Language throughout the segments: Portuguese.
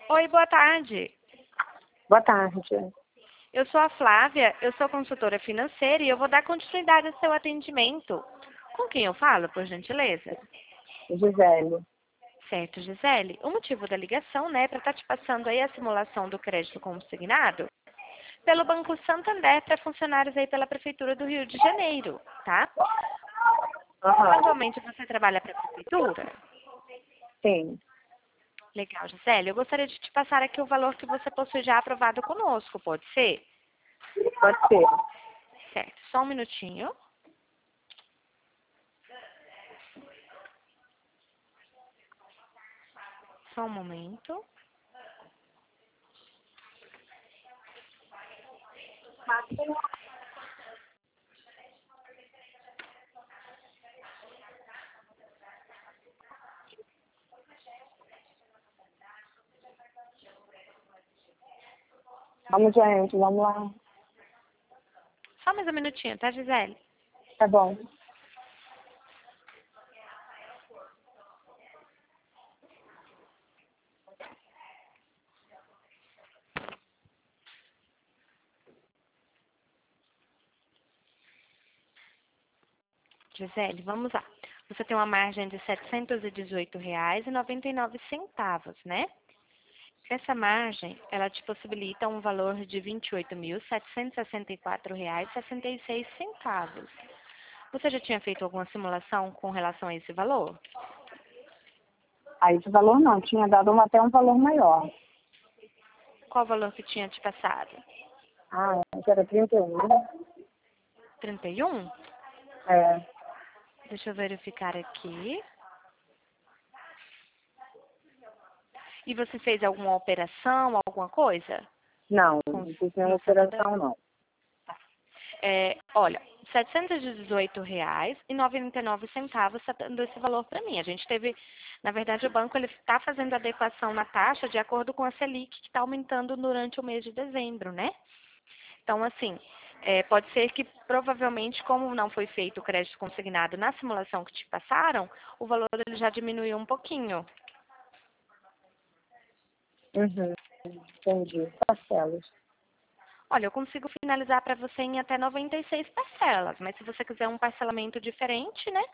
Oi, boa tarde. Boa tarde. Eu sou a Flávia, eu sou consultora financeira e eu vou dar continuidade ao seu atendimento. Com quem eu falo, por gentileza? Gisele. Certo, Gisele. O motivo da ligação, né, para estar te passando aí a simulação do crédito consignado pelo Banco Santander para funcionários aí pela Prefeitura do Rio de Janeiro, tá? Aham. Atualmente você trabalha para a Prefeitura? Sim, Legal, Gisele. Eu gostaria de te passar aqui o valor que você possui já aprovado conosco, pode ser? pode ser. Certo, só um minutinho. Só um momento. Vamos, gente, vamos lá. Só mais um minutinho, tá, Gisele? Tá bom. Gisele, vamos lá. Você tem uma margem de R$ 718,99, né? Essa margem, ela te possibilita um valor de R$ 28.764,66. Você já tinha feito alguma simulação com relação a esse valor? Aí esse valor não, tinha dado até um valor maior. Qual o valor que tinha te passado? Ah, era 31. 31? É, Deixa eu verificar aqui. E você fez alguma operação, alguma coisa? não, Com, não fiz nenhuma no Santander? operação não. Olha, R$ 718,99 está dando esse valor para mim. A gente teve, na verdade, o banco ele está fazendo adequação na taxa de acordo com a Selic, que está aumentando durante o mês de dezembro, né? Então, assim, pode ser que provavelmente, como não foi feito o crédito consignado na simulação que te passaram, o valor ele já diminuiu um pouquinho. Uhum, entendi. Parcelas. Olha, eu consigo finalizar para você em até 96 parcelas, mas se você quiser um parcelamento diferente, né?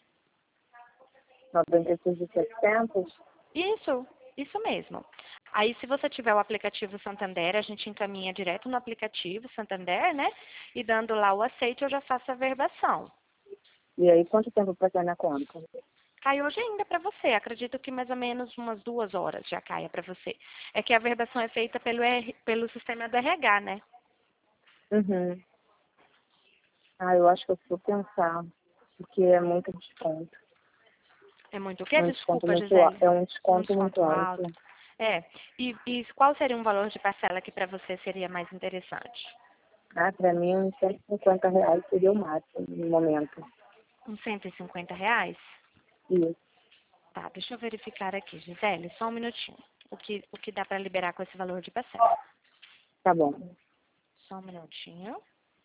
96.700. Isso mesmo. Aí, se você tiver o aplicativo Santander, a gente encaminha direto no aplicativo Santander, né? E dando lá o aceite, eu já faço a verbação. E aí, quanto tempo para cair na conta? Cai hoje ainda para você. Acredito que mais ou menos umas 2 horas já caia para você. É que a verbação é feita pelo sistema do RH, né? Uhum. Ah, eu acho que eu vou pensar, porque é muito desconto. É muito o É quê? um desconto Desculpa, muito, Gisele. é um Um desconto muito desconto alto. alto. É. E qual seria um valor de parcela que para você seria mais interessante? Ah, para mim, uns R$ 150 seria o máximo no momento. Uns R$ 150? Isso, Tá, deixa eu verificar aqui, Gisele, só um minutinho. O que dá para liberar com esse valor de parcela? tá bom. Só um minutinho.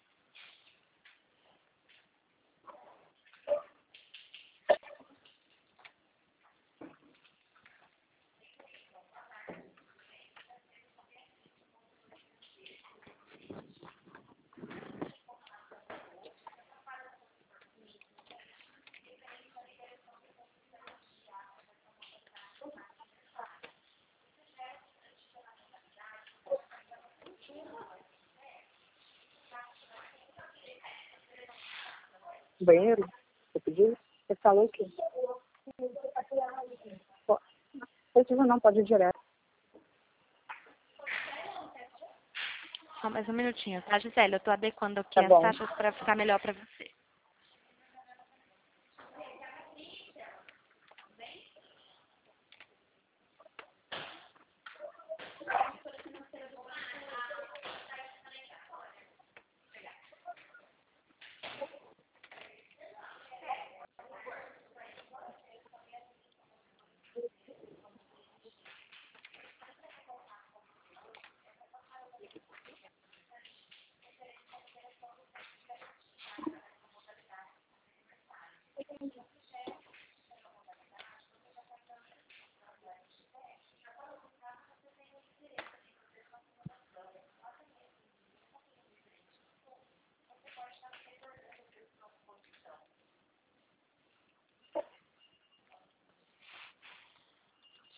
Banheiro? Você pediu? Você falou o quê? Precisa não, pode ir direto. Só mais um minutinho, tá, Gisele? Eu tô adequando aqui Tá as bom. taxas para ficar melhor para você.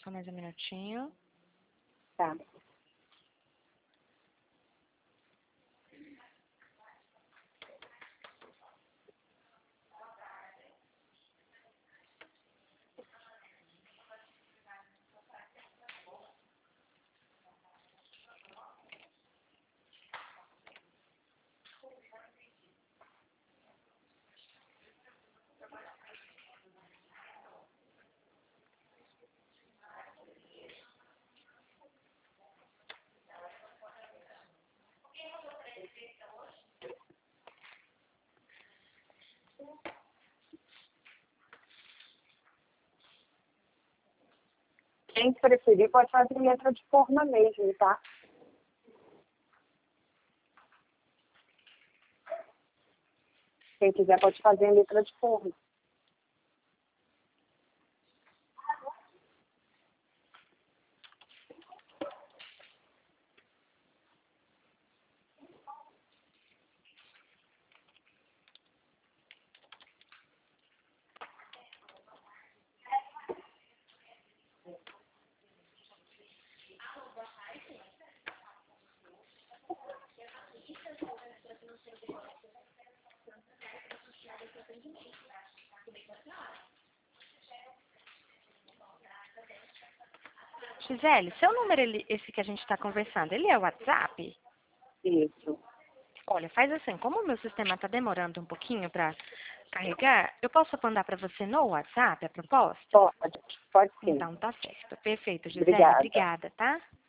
Só mais um minutinho. Tá. Quem preferir pode fazer letra de forma mesmo, tá? Quem quiser pode fazer em letra de forma. Gisele, seu número, esse que a gente está conversando, ele é o WhatsApp? Isso. Olha, faz assim, como o meu sistema está demorando um pouquinho para carregar, eu posso mandar para você no WhatsApp a proposta? Pode sim. Então tá certo. Perfeito, Gisele. Obrigada. Obrigada, tá?